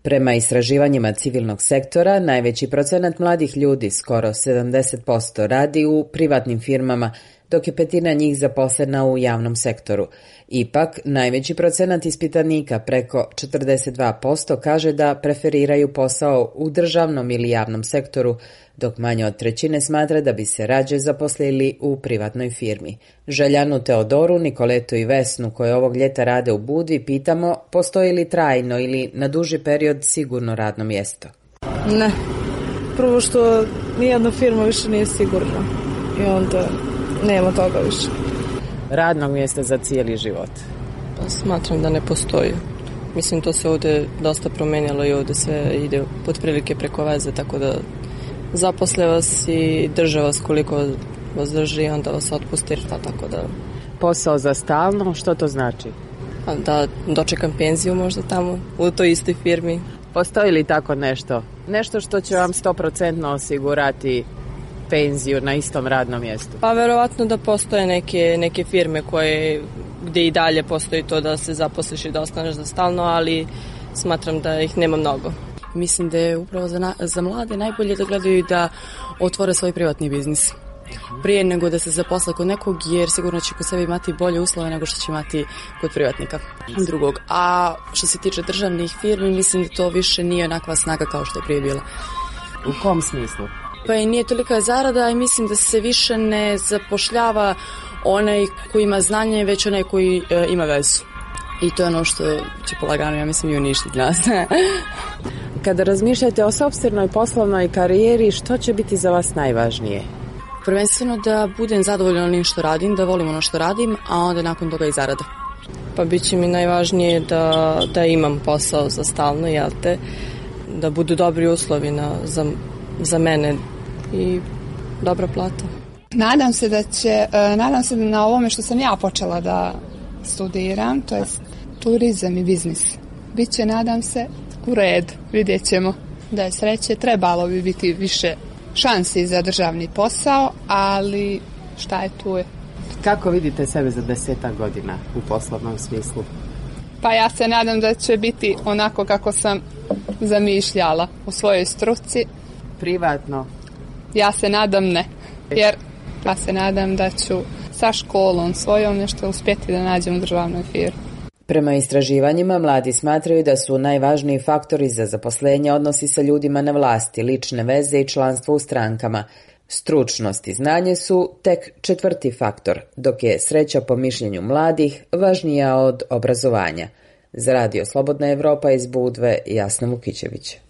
Prema istraživanjima civilnog sektora, najveći procenat mladih ljudi, skoro 70%, radi u privatnim firmama, dok je petina njih zaposlena u javnom sektoru. Ipak, najveći procenat ispitanika, preko 42%, kaže da preferiraju posao u državnom ili javnom sektoru, dok manje od trećine smatra da bi se rađe zaposlili u privatnoj firmi. Željanu Teodoru, Nikoletu i Vesnu, koje ovog ljeta rade u Budvi, pitamo postoji li trajno ili na duži period sigurno radno mjesto. Ne. Prvo što nijedna firma više nije sigurna i onda nema toga više. Radnog mjesta za cijeli život? Pa smatram da ne postoji. Mislim, to se ovdje dosta promenjalo i ovdje sve ide pod prilike preko veze, tako da zaposle vas i drže vas koliko vas drži i onda vas otpusti, tako da... Posao za stalno, što to znači? Da dočekam penziju možda tamo, u toj istoj firmi. Postoji li tako nešto? Nešto što će vam 100% osigurati penziju na istom radnom mjestu? Pa verovatno da postoje neke firme gdje i dalje postoji to da se zaposliš i da ostaneš za stalno, ali smatram da ih nema mnogo. Mislim da je upravo za mlade najbolje da gledaju da otvore svoj privatni biznis prije nego da se zaposle kod nekog, jer sigurno će kod sebe imati bolje uslove nego što će imati kod privatnika drugog. A što se tiče državnih firmi, mislim da to više nije onakva snaga kao što je prije bila. U kom smislu? Pa i nije tolika zarada i mislim da se više ne zapošljava onaj koji ima znanje, već onaj koji ima vezu. I to je ono što će polagano, ja mislim, i uništiti nas. Kada razmišljate o sopstvenoj poslovnoj karijeri, što će biti za vas najvažnije? Prvenstveno da budem zadovoljna onim što radim, da volim ono što radim, a onda nakon toga i zarada. Pa bit će mi najvažnije da imam posao za stalno, jel te? Da budu dobri uslovi za mene i dobra plata. Nadam se da na ovome što sam ja počela da studiram, to je turizam i biznis. Biće, nadam se, u redu, vidjet ćemo. Da je sreće, trebalo bi biti više šansi za državni posao, ali šta je tu je. Kako vidite sebe za 10 godina u poslovnom smislu? Pa ja se nadam da će biti onako kako sam zamišljala u svojoj struci. Privatno? Ja se nadam ne, jer ja se nadam da ću sa školom svojom nešto uspjeti da nađem u državnoj firmi. Prema istraživanjima, mladi smatraju da su najvažniji faktori za zaposlenje odnosi sa ljudima na vlasti, lične veze i članstvo u strankama. Stručnost i znanje su tek 4. faktor, dok je sreća po mišljenju mladih važnija od obrazovanja. Za Radio Slobodna Evropa iz Budve, Jasna Vukićević.